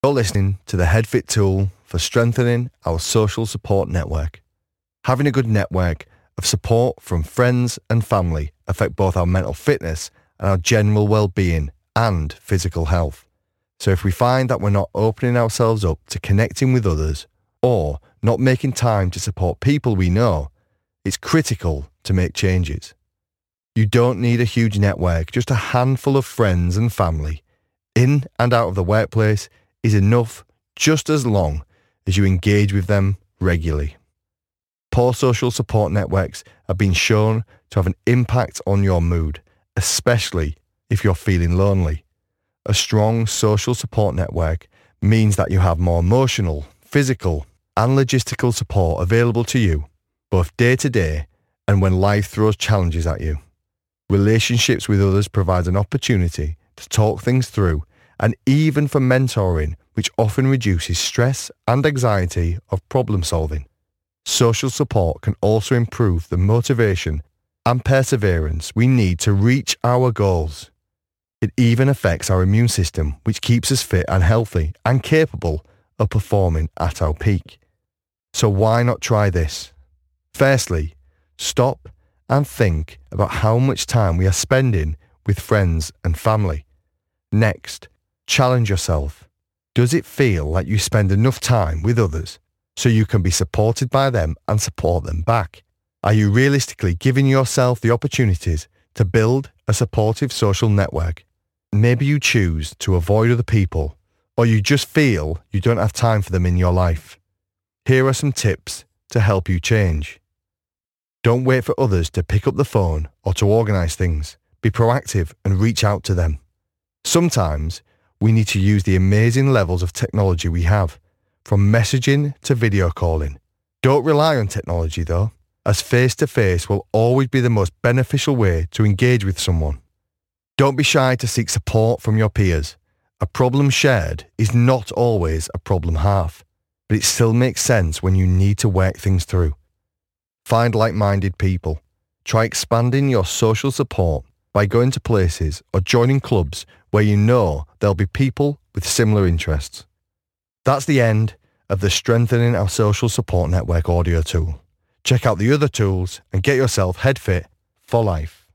You're listening to the HeadFit tool for strengthening our social support network. Having a good network of support from friends and family affect both our mental fitness and our general well-being and physical health. So if we find that we're not opening ourselves up to connecting with others or not making time to support people we know, it's critical to make changes. You don't need a huge network, just a handful of friends and family in and out of the workplace is enough just as long as you engage with them regularly. Poor social support networks have been shown to have an impact on your mood, especially if you're feeling lonely. A strong social support network means that you have more emotional, physical, and logistical support available to you, both day to day and when life throws challenges at you. Relationships with others provide an opportunity to talk things through and even for mentoring, which often reduces stress and anxiety of problem solving. Social support can also improve the motivation and perseverance we need to reach our goals. It even affects our immune system, which keeps us fit and healthy and capable of performing at our peak. So why not try this? Firstly, stop and think about how much time we are spending with friends and family. Next, challenge yourself. Does it feel like you spend enough time with others so you can be supported by them and support them back? Are you realistically giving yourself the opportunities to build a supportive social network? Maybe you choose to avoid other people, or you just feel you don't have time for them in your life. Here are some tips to help you change. Don't wait for others to pick up the phone or to organise things. Be proactive and reach out to them. Sometimes we need to use the amazing levels of technology we have, from messaging to video calling. Don't rely on technology though, as face-to-face will always be the most beneficial way to engage with someone. Don't be shy to seek support from your peers. A problem shared is not always a problem half, but it still makes sense when you need to work things through. Find like-minded people. Try expanding your social support by going to places or joining clubs where you know there'll be people with similar interests. That's the end of the Strengthening Our Social Support Network audio tool. Check out the other tools and get yourself HeadFit for life.